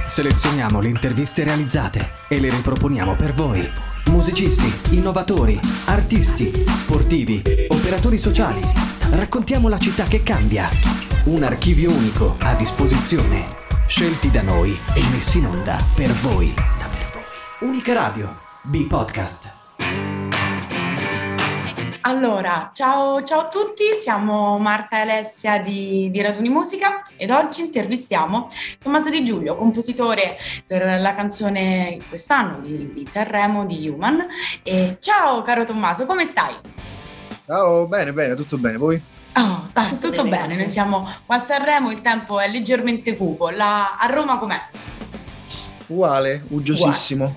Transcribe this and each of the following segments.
Selezioniamo le interviste realizzate e le riproponiamo per voi. Musicisti, innovatori, artisti, sportivi, operatori sociali. Raccontiamo la città che cambia. Un archivio unico a disposizione. Scelti da noi e messi in onda per voi. Unica Radio, B-Podcast. Allora, ciao a tutti, siamo Marta e Alessia di Raduni Musica ed oggi intervistiamo Tommaso Di Giulio, compositore per la canzone quest'anno di Sanremo, di Human. E ciao caro Tommaso, come stai? Ciao, bene, tutto bene, voi? Oh, tutto bene, noi siamo qua a Sanremo, il tempo è leggermente cupo. A Roma com'è? Uguale, uggiosissimo.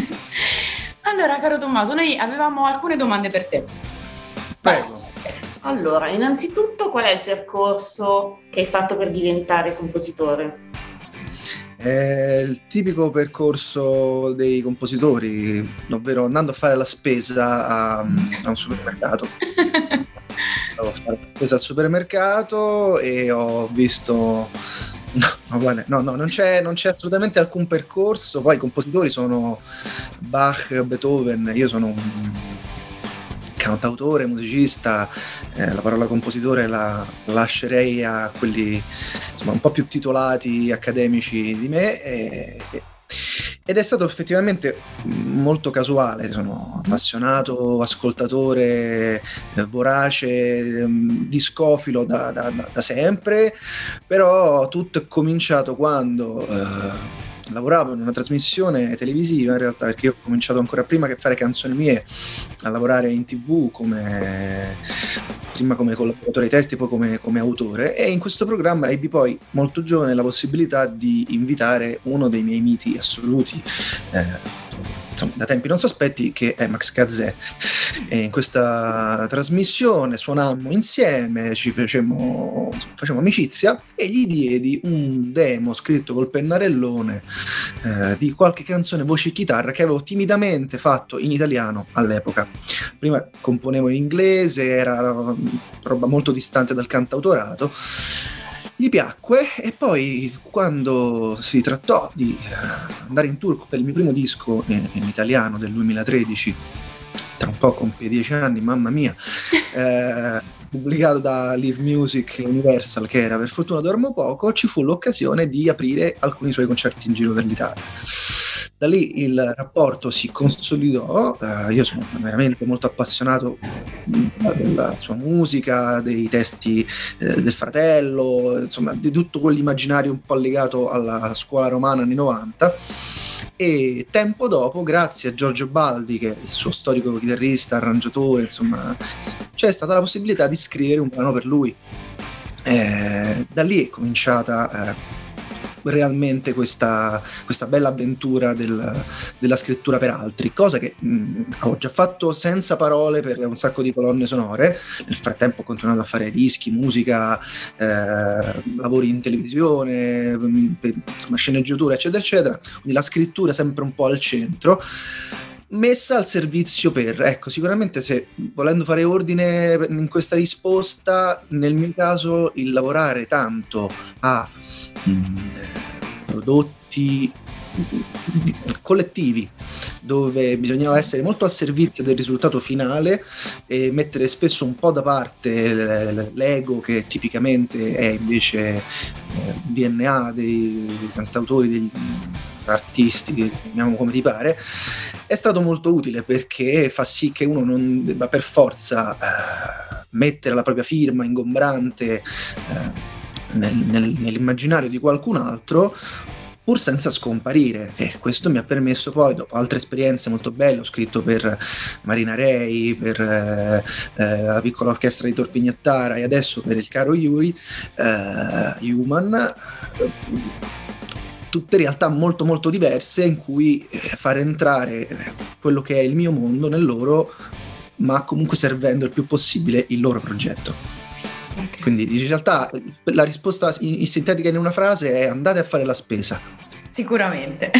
Allora, caro Tommaso, noi avevamo alcune domande per te. Prego. Allora, innanzitutto qual è il percorso che hai fatto per diventare compositore? È il tipico percorso dei compositori, ovvero andando a fare la spesa a un supermercato. Andavo a fare la spesa al supermercato e ho visto... No, non c'è assolutamente alcun percorso. Poi i compositori sono Bach, Beethoven, io sono un cantautore, musicista, la parola compositore la lascerei a quelli insomma un po' più titolati, accademici di me, ed è stato effettivamente molto casuale. Sono ascoltatore, vorace, discofilo da sempre, però tutto è cominciato quando lavoravo in una trasmissione televisiva, in realtà, perché io ho cominciato ancora prima che fare canzoni mie a lavorare in TV prima come collaboratore ai testi, poi come autore, e in questo programma ebbi poi molto giovane la possibilità di invitare uno dei miei miti assoluti, insomma, da tempi non sospetti, che è Max Gazzè. E in questa trasmissione suonammo insieme, facemmo amicizia e gli diedi un demo scritto col pennarellone di qualche canzone voce e chitarra che avevo timidamente fatto in italiano all'epoca. Prima componevo in inglese, era roba molto distante dal cantautorato. Gli piacque e poi, quando si trattò di andare in tour per il mio primo disco in italiano del 2013, tra un po' compie 10 anni, mamma mia, pubblicato da Live Music Universal, che era Per fortuna dormo poco, ci fu l'occasione di aprire alcuni suoi concerti in giro per l'Italia. Da lì il rapporto si consolidò, io sono veramente molto appassionato della sua musica, dei testi del fratello, insomma di tutto quell'immaginario un po' legato alla scuola romana anni 90, e tempo dopo, grazie a Giorgio Baldi, che è il suo storico chitarrista, arrangiatore, insomma, c'è stata la possibilità di scrivere un brano per lui. Da lì è cominciata realmente questa bella avventura della scrittura per altri, cosa che ho già fatto senza parole per un sacco di colonne sonore. Nel frattempo ho continuato a fare dischi, musica, lavori in televisione, insomma sceneggiatura, eccetera eccetera, quindi la scrittura sempre un po' al centro, messa al servizio ecco, sicuramente, se volendo fare ordine in questa risposta, nel mio caso il lavorare tanto a prodotti collettivi dove bisognava essere molto al servizio del risultato finale e mettere spesso un po' da parte l'ego, che tipicamente è invece DNA dei cantautori, degli artisti, chiamiamo come ti pare, è stato molto utile, perché fa sì che uno non debba per forza mettere la propria firma ingombrante nell'immaginario di qualcun altro, pur senza scomparire. E questo mi ha permesso poi, dopo altre esperienze molto belle, ho scritto per Marina Rei, per la piccola orchestra di Tor Pignattara e adesso per il caro Yuri, Human, tutte realtà molto molto diverse, in cui far entrare quello che è il mio mondo nel loro, ma comunque servendo il più possibile il loro progetto. Okay. Quindi in realtà la risposta in sintetica in una frase è: andate a fare la spesa. Sicuramente.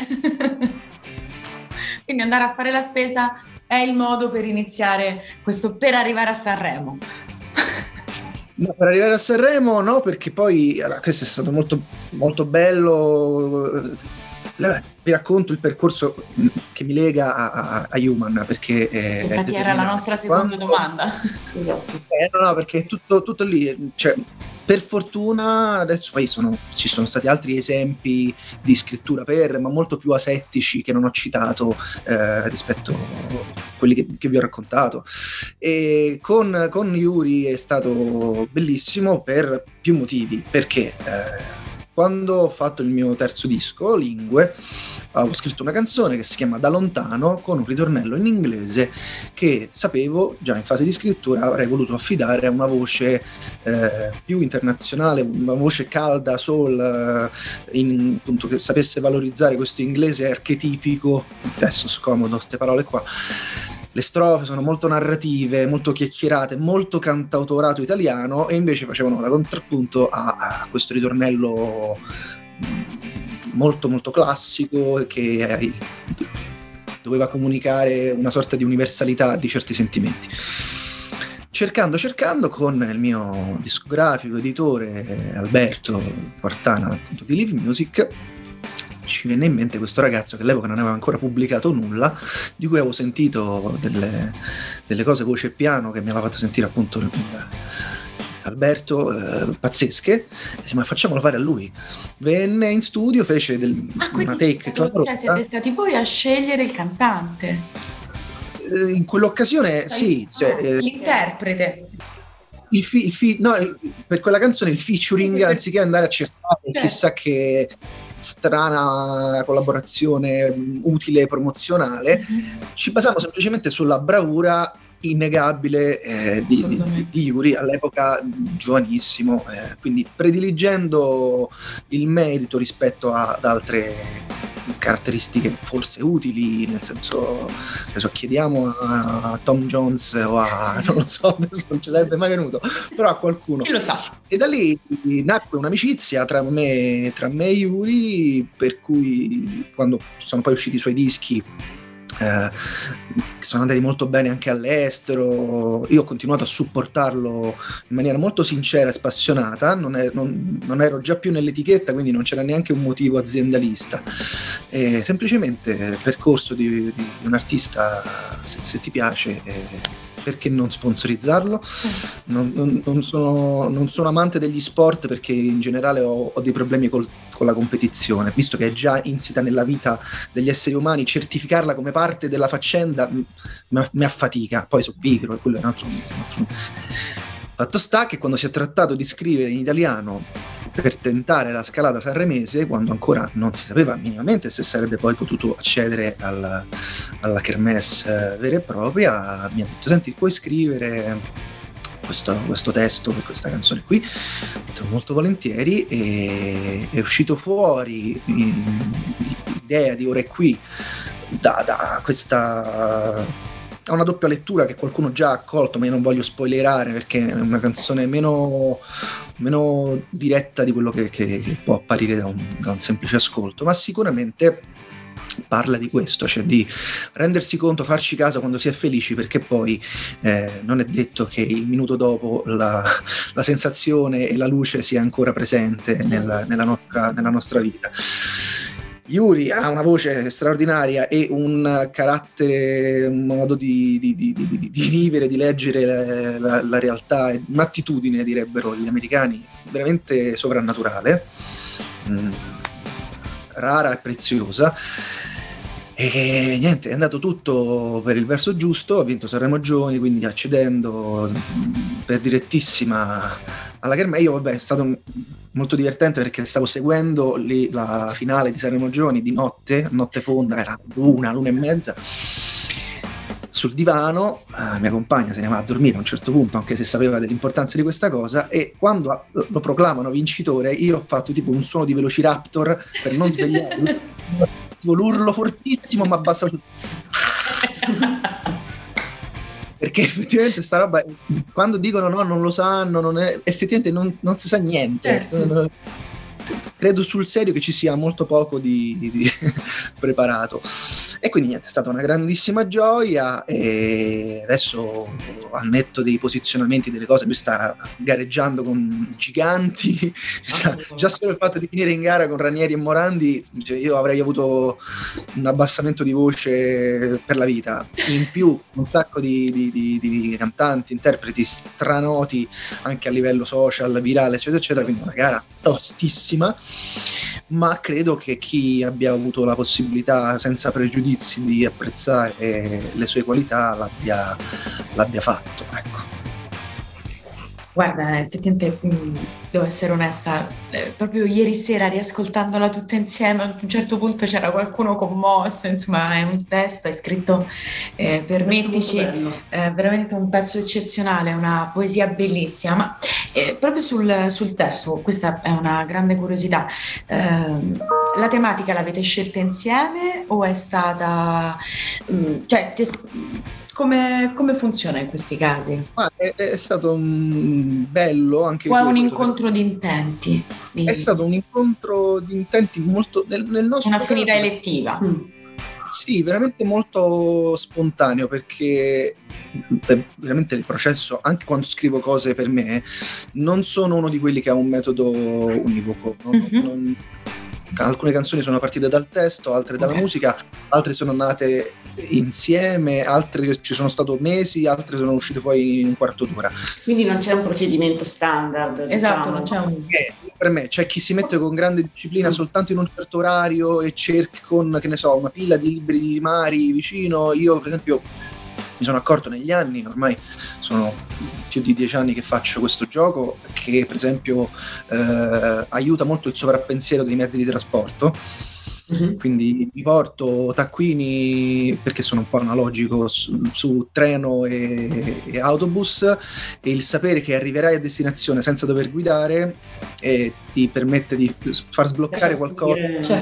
Quindi andare a fare la spesa è il modo per iniziare questo, per arrivare a Sanremo. No, per arrivare a Sanremo no, perché poi questo è stato molto, molto bello vi racconto il percorso che mi lega a Human, perché infatti era la nostra seconda domanda. Esatto. No, perché è tutto lì, cioè, per fortuna adesso poi ci sono stati altri esempi di scrittura ma molto più asettici che non ho citato rispetto a quelli che vi ho raccontato, e con Yuri è stato bellissimo per più motivi, perché quando ho fatto il mio terzo disco, Lingue, ho scritto una canzone che si chiama Da lontano, con un ritornello in inglese che sapevo già in fase di scrittura avrei voluto affidare a una voce più internazionale, una voce calda, soul, appunto, che sapesse valorizzare questo inglese archetipico. Adesso scomodo queste parole qua. Le strofe sono molto narrative, molto chiacchierate, molto cantautorato italiano, e invece facevano da contrappunto a questo ritornello molto molto classico che doveva comunicare una sorta di universalità di certi sentimenti. Cercando con il mio discografico, editore Alberto Quartana, appunto, di Live Music, ci venne in mente questo ragazzo che all'epoca non aveva ancora pubblicato nulla, di cui avevo sentito delle cose voce e piano che mi aveva fatto sentire appunto Alberto, pazzesche. Ma facciamolo fare a lui. Venne in studio, fece una take clamorosa. Cioè siete stati voi a scegliere il cantante? In quell'occasione sì, l'interprete. Per quella canzone il featuring, sì, anziché andare a cercare chissà che strana collaborazione utile promozionale, ci basavamo semplicemente sulla bravura innegabile di Yuri, all'epoca giovanissimo, quindi prediligendo il merito rispetto ad altre caratteristiche forse utili, nel senso, chiediamo a Tom Jones o non lo so, adesso non ci sarebbe mai venuto, però a qualcuno. Chi lo sa? E da lì nacque un'amicizia tra me e Yuri, per cui quando sono poi usciti i suoi dischi, che sono andati molto bene anche all'estero, io ho continuato a supportarlo in maniera molto sincera e spassionata, non ero già più nell'etichetta, quindi non c'era neanche un motivo aziendalista, semplicemente il percorso di un artista, se ti piace, perché non sponsorizzarlo? Non sono amante degli sport, perché in generale ho dei problemi con la competizione, visto che è già insita nella vita degli esseri umani. Certificarla come parte della faccenda mi affatica, poi sono pigro e quello è un altro. Fatto sta che quando si è trattato di scrivere in italiano per tentare la scalata sanremese, quando ancora non si sapeva minimamente se sarebbe poi potuto accedere alla kermesse vera e propria, mi ha detto: senti, puoi scrivere questo testo per questa canzone qui? Molto volentieri, e è uscito fuori l'idea di Ora è qui da questa, ha una doppia lettura che qualcuno già ha accolto, ma io non voglio spoilerare perché è una canzone meno diretta di quello che può apparire da un semplice ascolto, ma sicuramente parla di questo, cioè di rendersi conto, farci caso quando si è felici, perché poi non è detto che il minuto dopo la sensazione e la luce sia ancora presente nella nostra vita. Yuri ha una voce straordinaria e un carattere, un modo di vivere, di leggere la realtà, un'attitudine, direbbero gli americani, veramente sovrannaturale, rara e preziosa. E niente, è andato tutto per il verso giusto, ha vinto Sanremo Giovani, quindi accedendo per direttissima alla kermesse. Io, vabbè, è stato molto divertente perché stavo seguendo la finale di Sanremo Giovani di notte fonda, era l'una e mezza, sul divano, mia compagna se ne va a dormire a un certo punto, anche se sapeva dell'importanza di questa cosa, e quando lo proclamano vincitore io ho fatto tipo un suono di Velociraptor per non svegliarlo, tipo l'urlo fortissimo, ma abbassato perché effettivamente sta roba, quando dicono no, non lo sanno, effettivamente non si sa niente. Certo. Credo sul serio che ci sia molto poco di preparato. E quindi niente, è stata una grandissima gioia, e adesso, al netto dei posizionamenti delle cose, lui sta gareggiando con giganti. Già solo il fatto di finire in gara con Ranieri e Morandi, cioè, io avrei avuto un abbassamento di voce per la vita. In più un sacco di cantanti, interpreti stranoti anche a livello social, virale, eccetera eccetera, quindi una gara tostissima, ma credo che chi abbia avuto la possibilità senza pregiudizi di apprezzare le sue qualità l'abbia fatto, ecco. Guarda, effettivamente devo essere onesta, proprio ieri sera riascoltandola tutta insieme, a un certo punto c'era qualcuno commosso, insomma è un testo, è scritto, permettici, veramente un pezzo eccezionale, una poesia bellissima, ma proprio sul testo, questa è una grande curiosità, la tematica l'avete scelta insieme o è stata, cioè come funziona in questi casi? È stato bello anche o è un questo, incontro di intenti? è stato un incontro di intenti molto nel nostro Un'affinità caso, elettiva. sì, veramente molto spontaneo, perché veramente il processo, anche quando scrivo cose per me, non sono uno di quelli che ha un metodo univoco. Alcune canzoni sono partite dal testo, altre dalla musica, altre sono nate insieme, altre ci sono stato mesi, altre sono uscite fuori in un quarto d'ora. Quindi non c'è un procedimento standard. Esatto, diciamo. non c'è un... Per me c'è chi si mette con grande disciplina soltanto in un certo orario e cerca con, che ne so, una pila di libri di Mari vicino. Io per esempio mi sono accorto negli anni, ormai sono più di 10 anni che faccio questo gioco, che per esempio aiuta molto il sovrappensiero dei mezzi di trasporto. Quindi mi porto taccuini, perché sono un po' analogico, su treno e autobus, e il sapere che arriverai a destinazione senza dover guidare ti permette di far sbloccare qualcosa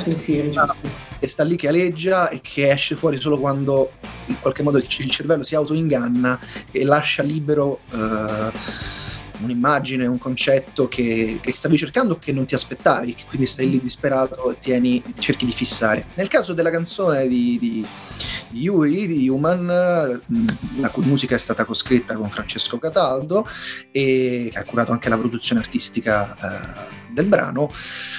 che sta lì che aleggia e che esce fuori solo quando in qualche modo il cervello si autoinganna e lascia libero un'immagine, un concetto che stavi cercando, che non ti aspettavi, che quindi stai lì disperato e cerchi di fissare. Nel caso della canzone di Yuri, di Human, la cui musica è stata coscritta con Francesco Cataldo e che ha curato anche la produzione artistica del brano,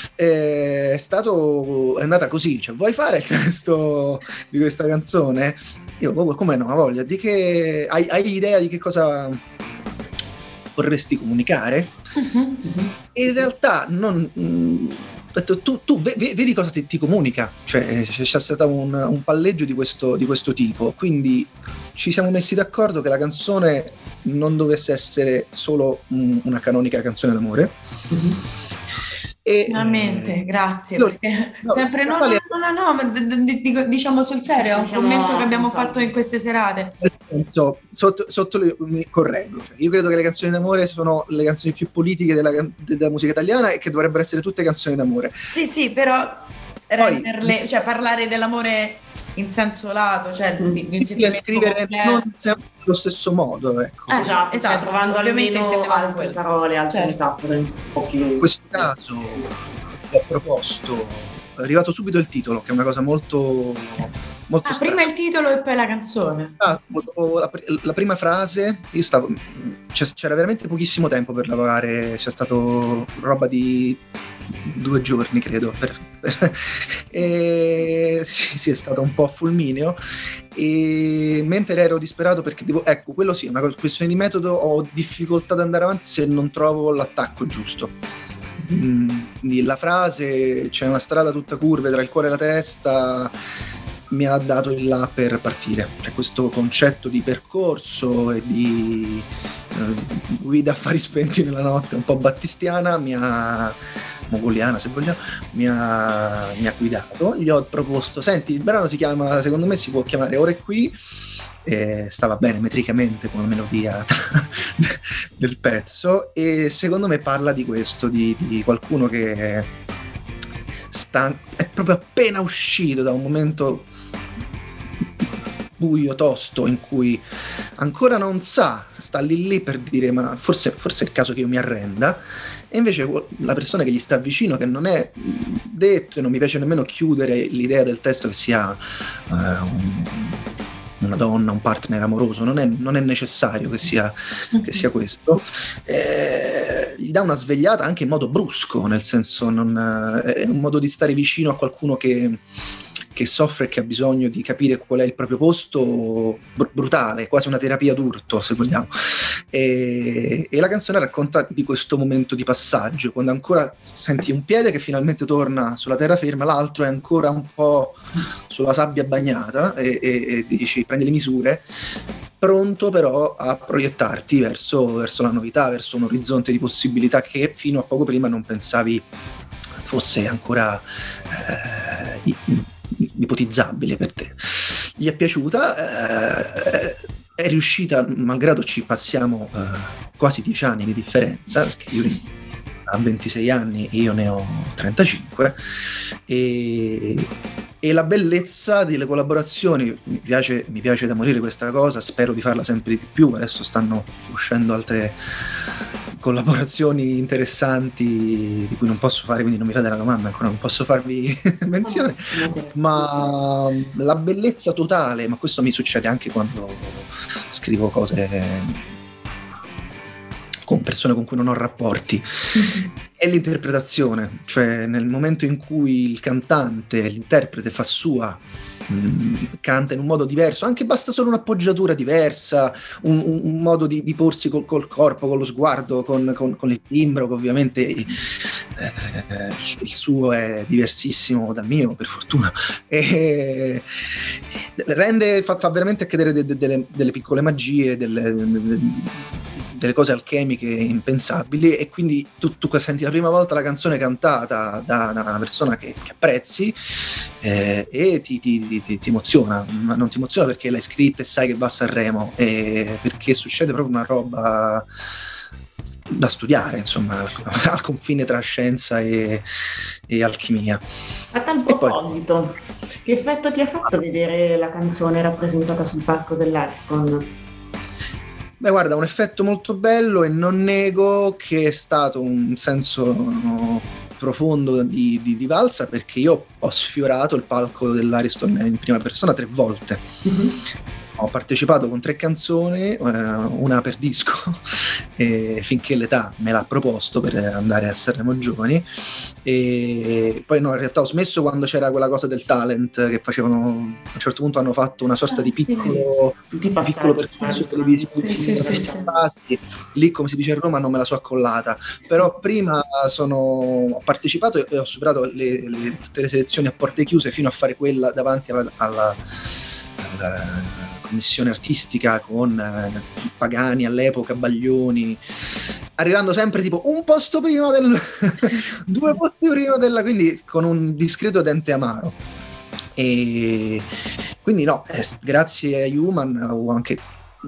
è andata così, cioè: vuoi fare il testo di questa canzone? Io, come no, voglia, di che hai idea di che cosa vorresti comunicare? E in realtà non ho detto, tu vedi cosa ti comunica, cioè c'è stato un palleggio di questo tipo, quindi ci siamo messi d'accordo che la canzone non dovesse essere solo una canonica canzone d'amore. Finalmente, grazie. Perché sempre no, ma diciamo sul serio, è un commento che abbiamo fatto in queste serate. Penso, mi correggo, cioè, io credo che le canzoni d'amore sono le canzoni più politiche della musica italiana e che dovrebbero essere tutte canzoni d'amore. Sì, però renderle, cioè parlare dell'amore in senso lato, cioè di scrivere non sempre allo stesso modo, ecco. Esatto, trovando almeno altre parole, altre metafore un po' più. In questo caso ho proposto, è arrivato subito il titolo, che è una cosa molto prima il titolo e poi la canzone. La prima frase, c'era veramente pochissimo tempo per lavorare, c'è stato roba di 2 giorni credo sì, è stato un po' fulmineo, e mentre ero disperato perché ecco, quello sì, è una questione di metodo, ho difficoltà ad andare avanti se non trovo l'attacco giusto. Quindi la frase, c'è una strada tutta curve tra il cuore e la testa, mi ha dato il là per partire. Cioè, questo concetto di percorso e di guida a fari spenti nella notte, un po' battistiana, mogoliana se vogliamo, mi ha guidato. Gli ho proposto: senti, il brano secondo me si può chiamare Ora e qui, stava bene metricamente come melodia del pezzo, e secondo me parla di questo, di qualcuno che è proprio appena uscito da un momento buio, tosto, in cui ancora non sa, sta lì per dire ma forse è il caso che io mi arrenda, e invece la persona che gli sta vicino, che non è detto, e non mi piace nemmeno chiudere l'idea del testo che sia una donna, un partner amoroso, non è necessario che sia questo. Gli dà una svegliata anche in modo brusco, nel senso è un modo di stare vicino a qualcuno che soffre e che ha bisogno di capire qual è il proprio posto, brutale, quasi una terapia d'urto, se vogliamo. E la canzone racconta di questo momento di passaggio, quando ancora senti un piede che finalmente torna sulla terraferma, l'altro è ancora un po' sulla sabbia bagnata, e dici, prendi le misure, pronto però a proiettarti verso la novità, verso un orizzonte di possibilità che fino a poco prima non pensavi fosse ancora ipotizzabile per te. Gli è piaciuta, è riuscita, malgrado ci passiamo quasi 10 anni di differenza, perché io ha 26 anni e io ne ho 35, e la bellezza delle collaborazioni, mi piace da morire questa cosa, spero di farla sempre di più. Adesso stanno uscendo altre collaborazioni interessanti di cui non posso fare, quindi non mi fate la domanda ancora, non posso farvi menzione, ma la bellezza totale, ma questo mi succede anche quando scrivo cose con persone con cui non ho rapporti, è l'interpretazione, cioè nel momento in cui il cantante, l'interprete fa sua, canta in un modo diverso, anche basta solo un'appoggiatura diversa, un modo di porsi col corpo, con lo sguardo, con il timbro, che ovviamente il suo è diversissimo dal mio, per fortuna, e fa veramente accadere delle piccole magie, delle cose alchemiche impensabili, e quindi tu senti la prima volta la canzone cantata da una persona che apprezzi, e ti emoziona, ma non ti emoziona perché l'hai scritta e sai che va a Sanremo, perché succede proprio una roba da studiare, insomma, al confine tra scienza e alchimia. A tal proposito, che effetto ti ha fatto vedere la canzone rappresentata sul palco dell'Ariston? Beh, guarda, un effetto molto bello, e non nego che è stato un senso profondo di valsa, perché io ho sfiorato il palco dell'Ariston in prima persona 3 volte. Mm-hmm. Ho partecipato con 3 canzoni, una per disco, finché l'età me l'ha proposto per andare a Sanremo Giovani, e poi no, in realtà ho smesso quando c'era quella cosa del talent, che facevano, a un certo punto hanno fatto una sorta di piccolo percorso televisivo, lì, come si dice a Roma, non me la so accollata, però prima ho partecipato e ho superato tutte le selezioni a porte chiuse fino a fare quella davanti alla commissione artistica con Pagani all'epoca, Baglioni, arrivando sempre tipo un posto prima 2 posti prima quindi con un discreto dente amaro. E quindi no, grazie a Human ho anche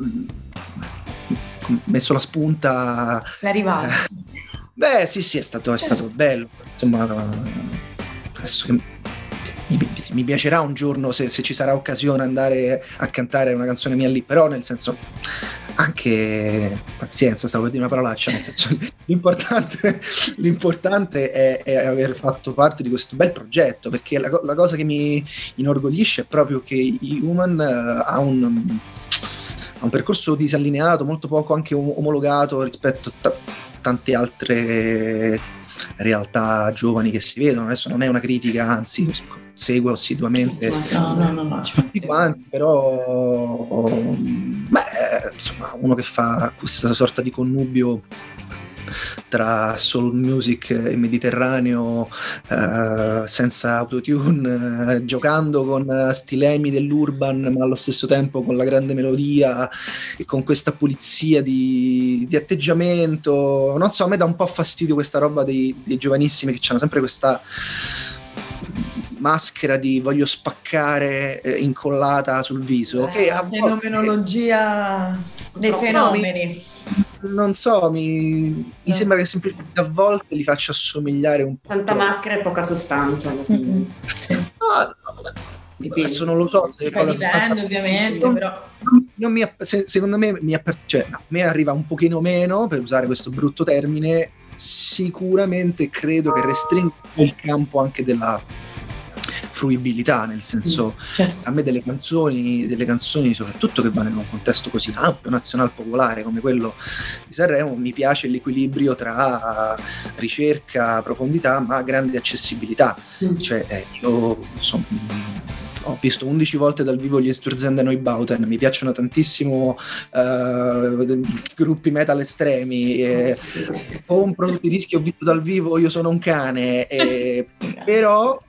messo la spunta, la rivalsa. Beh sì, è stato bello, insomma. Adesso che mi piacerà un giorno, se ci sarà occasione, andare a cantare una canzone mia lì, però nel senso, anche pazienza, stavo per dire una parolaccia, nel senso, l'importante è aver fatto parte di questo bel progetto, perché la cosa che mi inorgoglisce è proprio che Human ha un percorso disallineato, molto poco anche omologato rispetto a tante altre realtà giovani che si vedono. Adesso non è una critica, anzi seguo assiduamente tutti quanti, però insomma, uno che fa questa sorta di connubio tra soul music e mediterraneo, senza autotune, giocando con stilemi dell'urban, ma allo stesso tempo con la grande melodia e con questa pulizia di atteggiamento. Non so, a me dà un po' fastidio questa roba dei giovanissimi che hanno sempre questa maschera di voglio spaccare incollata sul viso, che a fenomenologia dei fenomeni. Non so, mi sembra che semplicemente a volte li faccia assomigliare un po'. Tanta maschera e poca sostanza. Mm-hmm. Sì. Adesso non lo so se dipende, ovviamente, però secondo me a me arriva un pochino meno, per usare questo brutto termine, sicuramente credo che restringa il campo anche della fruibilità, nel senso, a me delle canzoni soprattutto che vanno in un contesto così ampio, nazional popolare come quello di Sanremo, mi piace l'equilibrio tra ricerca, profondità ma grande accessibilità. Cioè io ho visto 11 volte dal vivo gli Sturzen e Neubauten, mi piacciono tantissimo gruppi metal estremi, compro tutti i dischi, ho visto dal vivo Io sono un cane, però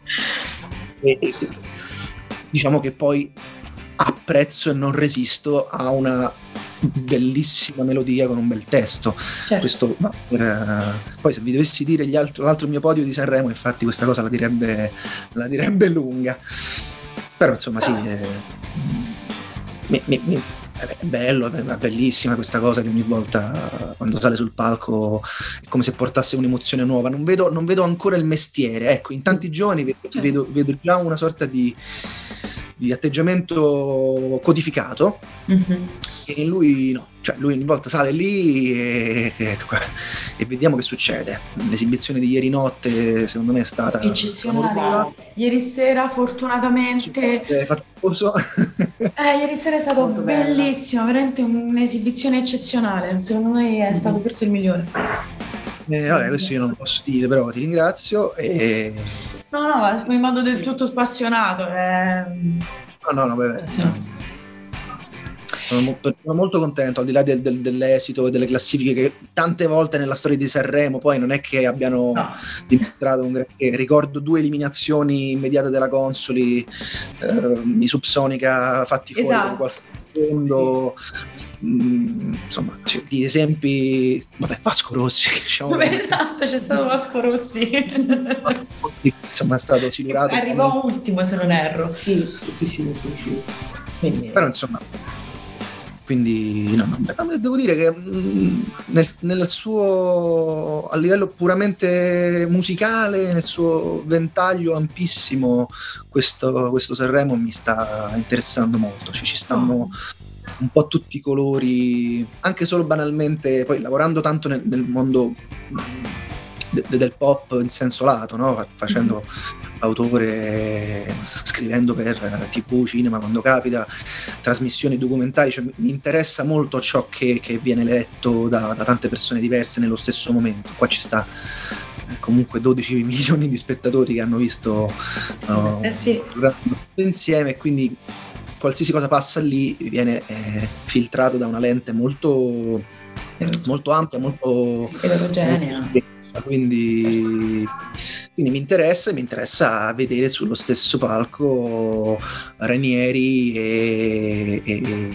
diciamo che poi apprezzo e non resisto a una bellissima melodia con un bel testo. Questo poi se vi dovessi dire l'altro mio podio di Sanremo, infatti questa cosa la direbbe lunga, però insomma sì, è bello, è bellissima questa cosa che ogni volta quando sale sul palco è come se portasse un'emozione nuova. Non vedo ancora il mestiere, ecco, in tanti giovani vedo già una sorta di atteggiamento codificato, e lui no, cioè lui ogni volta sale lì e vediamo che succede. L'esibizione di ieri notte secondo me è stata eccezionale. Ieri sera fortunatamente ieri sera è stato bellissimo, veramente un'esibizione eccezionale, secondo me è stato forse il migliore. Vabbè, questo io non lo posso dire, però ti ringrazio no, in modo del tutto spassionato. No, beh. Sì. Sono molto contento, al di là dell'esito e delle classifiche che tante volte nella storia di Sanremo poi non è che abbiano dimostrato un granché. Ricordo 2 eliminazioni immediate della Consoli, i Subsonica fatti fuori con qualche secondo. Insomma, gli esempi, Vasco Rossi, diciamo. Esatto, c'è stato Vasco Rossi. Insomma, è stato silurato. Arrivò ultimo, se non erro. Sì. Però insomma, quindi devo dire che nel suo, a livello puramente musicale, nel suo ventaglio ampissimo, questo Sanremo mi sta interessando molto. Ci stanno un po' tutti i colori, anche solo banalmente, poi lavorando tanto nel mondo del pop in senso lato, no? Facendo autore, scrivendo per TV, cinema quando capita, trasmissioni, documentari, cioè mi interessa molto ciò che viene letto da tante persone diverse nello stesso momento. Qua ci sta comunque 12 milioni di spettatori che hanno visto insieme, quindi qualsiasi cosa passa lì viene filtrato da una lente molto ampia, molto eterogenea. Quindi mi interessa vedere sullo stesso palco Ranieri e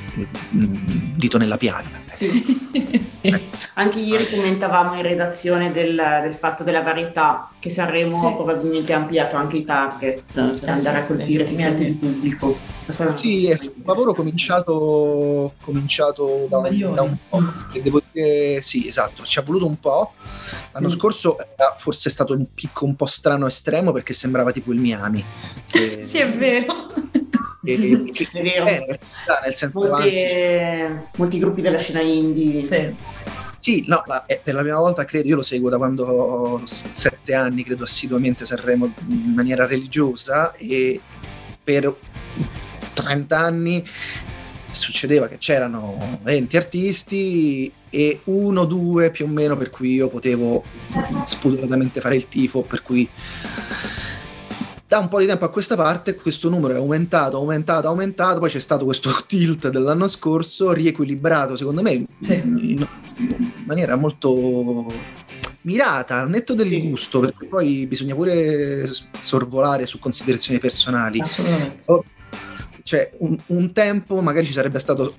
Dito nella piaga. Sì. Anche ieri commentavamo in redazione del fatto della varietà, che Sanremo probabilmente ha ampliato anche i target per andare a colpire più di pubblico. Sì, è un lavoro cominciato da un po', e devo dire sì, esatto, ci ha voluto un po'. L'anno scorso era forse stato un picco un po' strano estremo, perché sembrava tipo il Miami. Sì, è vero. È vero. Nel senso, molti gruppi della scena indie. Sì, no, per la prima volta credo, io lo seguo da quando ho 7 anni, credo assiduamente Sanremo in maniera religiosa, e per 30 anni succedeva che c'erano 20 artisti e 1-2 più o meno per cui io potevo spudoratamente fare il tifo, per cui da un po' di tempo a questa parte questo numero è aumentato, poi c'è stato questo tilt dell'anno scorso, riequilibrato secondo me in maniera molto mirata, al netto del gusto, perché poi bisogna pure sorvolare su considerazioni personali. Assolutamente. Cioè un tempo magari ci sarebbe stato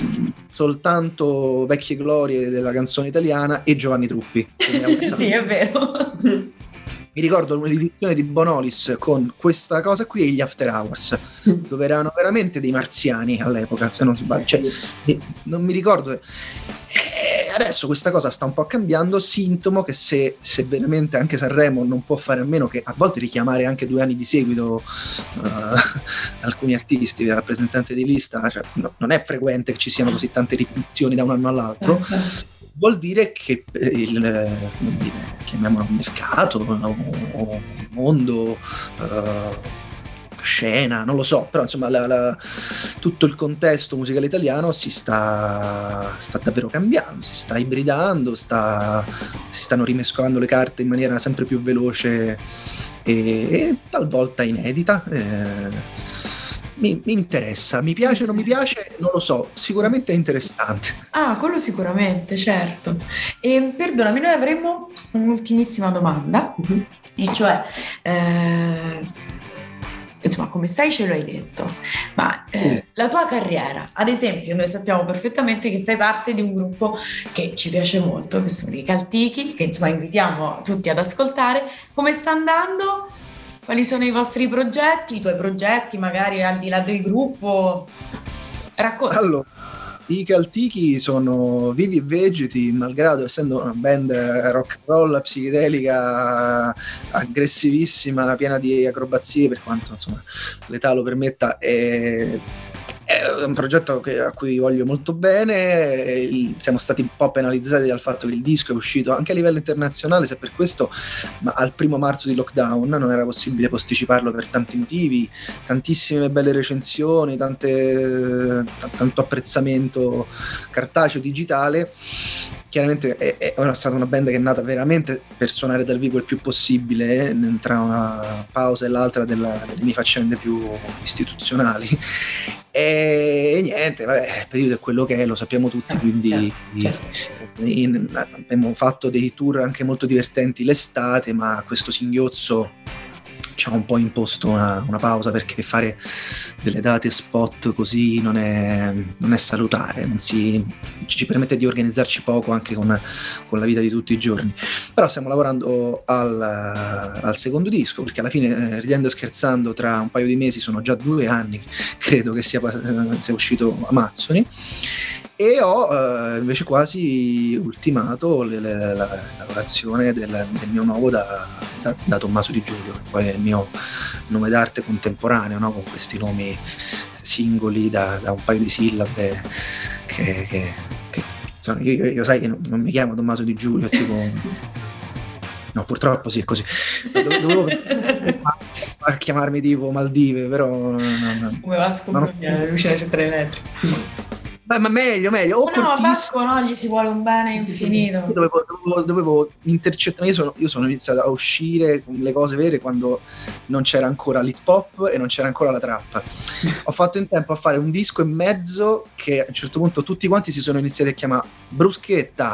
soltanto vecchie glorie della canzone italiana e Giovanni Truppi. Sì, è vero. Mi ricordo l'edizione di Bonolis con questa cosa qui e gli After Hours, dove erano veramente dei marziani all'epoca, se non sbaglio. Cioè, non mi ricordo. Adesso questa cosa sta un po' cambiando, sintomo che se veramente anche Sanremo non può fare a meno che a volte richiamare anche 2 anni di seguito alcuni artisti, rappresentanti di lista, cioè, non è frequente che ci siano così tante ripetizioni da un anno all'altro. vuol dire che chiamiamolo mercato o mondo, scena, non lo so, però insomma tutto il contesto musicale italiano si sta davvero cambiando, si sta ibridando, si stanno rimescolando le carte in maniera sempre più veloce e talvolta inedita. Mi interessa, mi piace o non mi piace, non lo so, sicuramente è interessante. Quello sicuramente, certo. E perdonami, noi avremmo un'ultimissima domanda, e cioè, insomma, come stai ce lo hai detto, ma la tua carriera, ad esempio, noi sappiamo perfettamente che fai parte di un gruppo che ci piace molto, che sono i Caltichi, che insomma invitiamo tutti ad ascoltare. Come sta andando? Quali sono i vostri progetti, i tuoi progetti, magari al di là del gruppo? Racconta. Allora, i Caltichi sono vivi e vegeti, malgrado essendo una band rock and roll, psichedelica, aggressivissima, piena di acrobazie, per quanto insomma l'età lo permetta. È un progetto a cui voglio molto bene. Siamo stati un po' penalizzati dal fatto che il disco è uscito anche a livello internazionale, se per questo, ma al 1 marzo di lockdown non era possibile posticiparlo per tanti motivi, tantissime belle recensioni, tanto apprezzamento cartaceo, digitale. Chiaramente è stata una band che è nata veramente per suonare dal vivo il più possibile, tra una pausa e l'altra delle mie faccende più istituzionali. E niente, vabbè, il periodo è quello che è, lo sappiamo tutti, quindi abbiamo fatto dei tour anche molto divertenti l'estate, ma questo singhiozzo ci ha un po' imposto una pausa, perché fare delle date spot così non è salutare, ci permette di organizzarci poco anche con la vita di tutti i giorni. Però stiamo lavorando al secondo disco, perché alla fine, ridendo e scherzando, tra un paio di mesi, sono già 2 anni, credo che sia uscito Amazzoni, e ho invece quasi ultimato la lavorazione del mio nuovo da Tommaso Di Giulio, che poi è il mio nome d'arte contemporaneo, no? Con questi nomi singoli da un paio di sillabe che io sai che non mi chiamo Tommaso Di Giulio, tipo no, purtroppo sì, è così. Dovevo a chiamarmi tipo Maldive, però come Vasco Brugna, Lucia Centro Elettrico. Ma meglio, o Cortissimo. Vasco no, gli si vuole un bene infinito. Dovevo intercettare. Io sono iniziato a uscire con le cose vere quando non c'era ancora l'hip hop e non c'era ancora la trap. Ho fatto in tempo a fare un disco e mezzo che a un certo punto tutti quanti si sono iniziati a chiamare Bruschetta,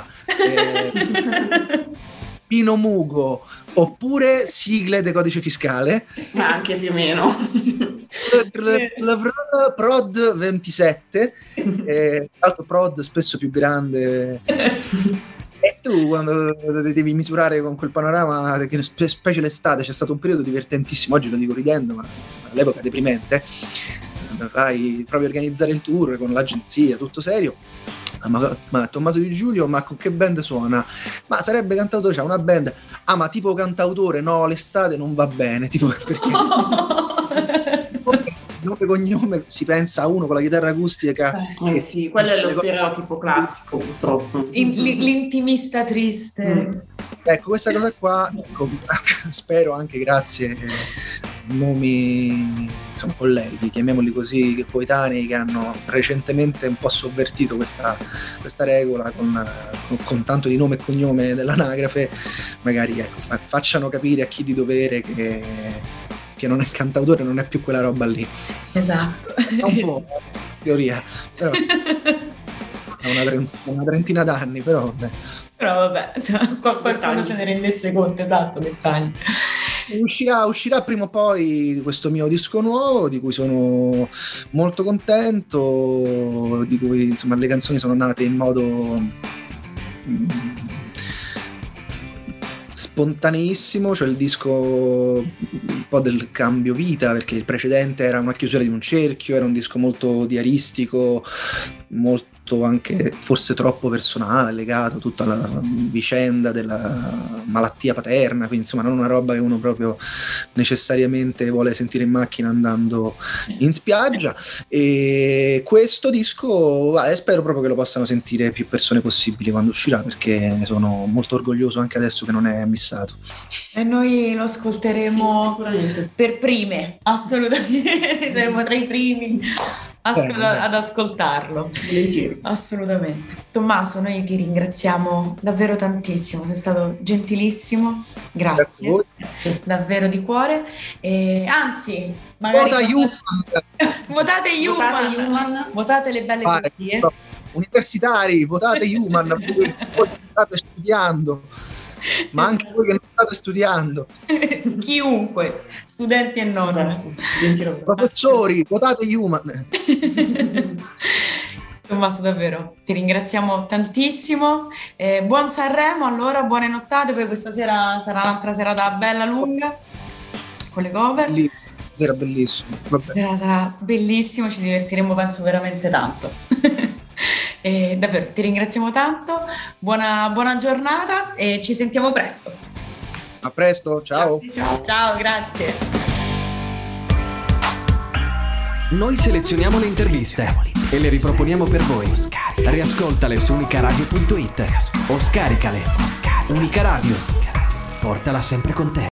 Pino Mugo, oppure sigle del codice fiscale. Anche più o meno. Prod 27, tra l'altro Prod spesso più grande, e tu quando devi misurare con quel panorama, che specie l'estate c'è stato un periodo divertentissimo, oggi lo dico ridendo, ma all'epoca deprimente, provi a organizzare il tour con l'agenzia, tutto serio. Ma Tommaso Di Giulio, ma con che band suona? Ma sarebbe cantautore, c'ha una band. Ma tipo cantautore, no, l'estate non va bene, tipo, perché nome e cognome si pensa a uno con la chitarra acustica. Sì, quello è lo stereotipo classico, purtroppo. L'intimista triste. Ecco, questa cosa qua, spero anche grazie nomi, insomma, colleghi, chiamiamoli così, coetanei, che hanno recentemente un po' sovvertito questa regola con tanto di nome e cognome dell'anagrafe, magari facciano capire a chi di dovere che non è cantautore, non è più quella roba lì. Esatto. È un po' teoria, però è una trentina d'anni, però vabbè. Però vabbè, qualcuno se ne rendesse conto, esatto, dettagli. Uscirà prima o poi questo mio disco nuovo, di cui sono molto contento, di cui insomma le canzoni sono nate in modo spontaneissimo, cioè il disco un po' del cambio vita, perché il precedente era una chiusura di un cerchio, era un disco molto diaristico, molto anche forse troppo personale, legato a tutta la vicenda della malattia paterna, quindi insomma non una roba che uno proprio necessariamente vuole sentire in macchina andando in spiaggia. E questo disco spero proprio che lo possano sentire più persone possibili quando uscirà, perché ne sono molto orgoglioso anche adesso che non è missato. E noi lo ascolteremo per prime, assolutamente, saremo tra i primi ad ascoltarlo. Assolutamente. Tommaso, noi ti ringraziamo davvero tantissimo, sei stato gentilissimo, grazie davvero di cuore. Anzi, magari votate Human, votate le belle poesie. Universitari, votate Human, voi state studiando, ma anche voi che non state studiando, chiunque, studenti e non, professori, votate Human. Tommaso, davvero ti ringraziamo tantissimo, buon Sanremo, allora buone nottate, poi questa sera sarà un'altra serata bella lunga con le cover. Sarà bellissimo. Sarà bellissimo, ci divertiremo penso veramente tanto. E davvero ti ringraziamo tanto, buona giornata e ci sentiamo presto. A presto, ciao. Ciao, grazie. Noi selezioniamo le interviste e le riproponiamo per voi. Riascoltale su unicaradio.it o scaricale. Unica Radio, portala sempre con te.